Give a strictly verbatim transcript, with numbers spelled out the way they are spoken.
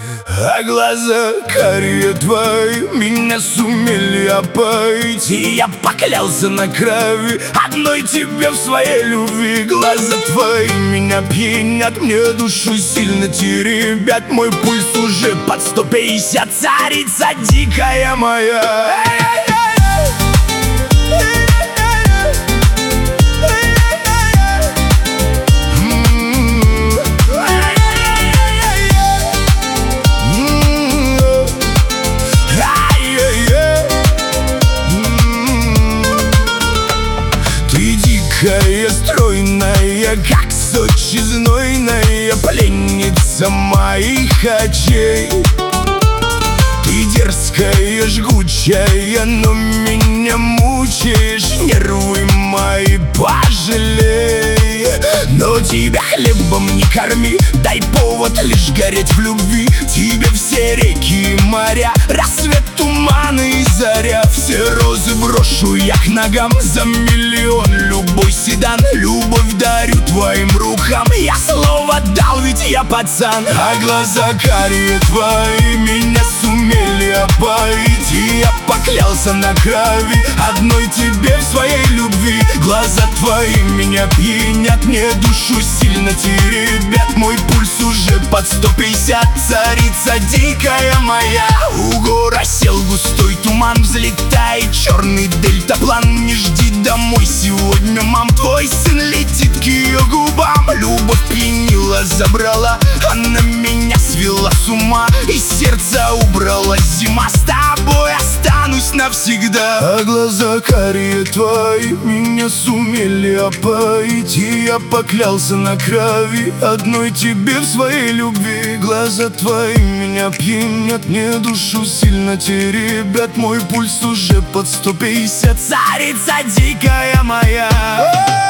А глаза карие твои меня сумели опоить, и я поклялся на крови одной тебе в своей любви. Глаза твои меня пьянят, мне душу сильно теребят. Мой пульс уже под сто пятьдесят, царица дикая моя. Дикая, стройная, как Сочи знойная, пленница моих очей. Ты дерзкая, жгучая, но меня мучаешь. Нервы мои пожалей. Но тебя хлебом не корми, дай повод лишь гореть в любви. Тебе все реки и моря, рассвет, туманы и заря. Все розы брошу я к ногам за миллион. Любой седан, любовь дарю твоим рукам. Я слово дал, ведь я пацан. А глаза карие твои меня сумели опоить, и я поклялся на крови одной тебе в своей любви. Глаза твои меня пьянят, мне душу сильно теребят. Мой пульс уже под сто пятьдесят, царица дикая моя. У гор осел густой туман, взлетает черный дельтаплан. Не жди домой сегодня, мам, твой сын летит к ее губам. Любовь пьянила, забрала, она меня свела с ума, и сердце убрала зима. С тобой останусь навсегда. А глаза карие твои меня сумели опоить, и я поклялся на крови одной тебе в своей любви. Глаза твои меня пьянят, мне душу сильно теребят. Мой пульс уже под сто пятьдесят, царица дикая моя.